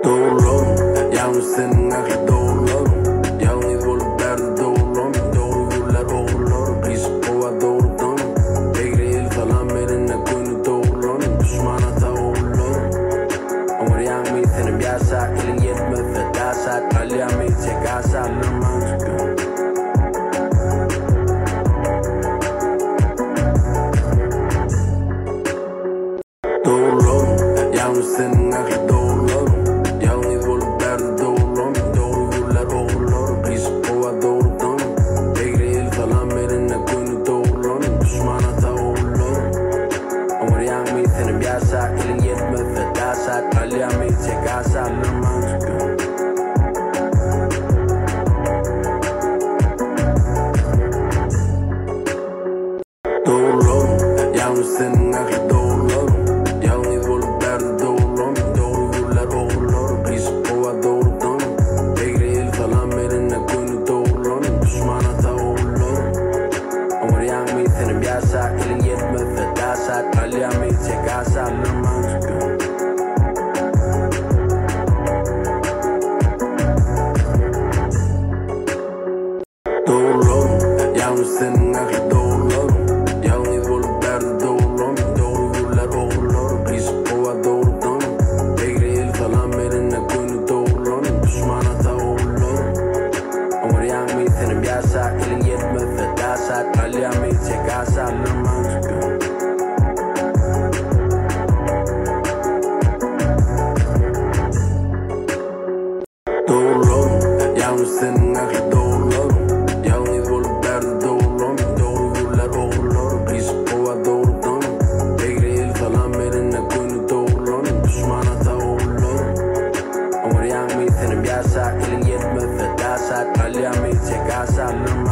Doğrularım, yalnız senin aklı doğrularım. Yalnız olup derdi doğrularım. Doğru yollar oğullarım. Biz kova doğrudan. Begril falan benimle gönlü doğrularım. Düşmana ta oğullarım. Umur yanmayı senin biasa. Elin yetmez fedasat. Alyamayı tek asarlarım mantıklı. Doğrularım, yalnız senin aklı doğrularım. Yalnız olup derdi doğrularım. Doğru yollar oğullarım. Biz kova doğrudan. Begril falan benimle gönlü doğrularım. Düşmana ta oğullarım. Umur yanmayı senin biasa. Elin yetmez fedasat. Alyamayı tek asarlarım mantıklı. Doğrularım, yalnız senin aklı doğrularım. Yalnız olup derdi doğrularım. Doğru yollar oğullarım. Biz kova doğrudan. Begril falan benimle gönlü doğrularım. Düşmana ta oğullarım. Umur yanmayı senin biasa. Elin yetmez fedasat. Alyamayı tek asarlarım mantıklı. Doğrularım, yalnız senin aklı doğrularım. Yalnız olup derdi doğrularım. Doğru yollar oğullarım. Biz kova doğrudan. Begril falan benimle gönlü doğrularım. Düşmana ta oğullarım. Umur yanmayı senin biasa. Elin yetmez fedasat. Alyamayı tek asarlarım mantıklı. Doğrularım, yalnız senin aklı doğrularım. Yalnız olup derdi doğrularım. Doğru yollar oğullarım. Biz kova doğrudan. Begril falan benimle gönlü doğrularım. Düşmana ta oğullarım. Umur yanmayı senin biasa. Elin yetmez fedasat. Alyamayı tek asarlarım